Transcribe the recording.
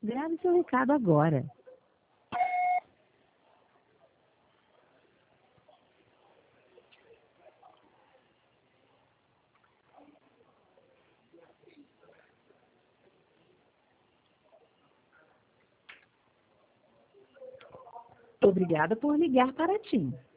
Grave seu recado agora. Obrigada por ligar para a TIM.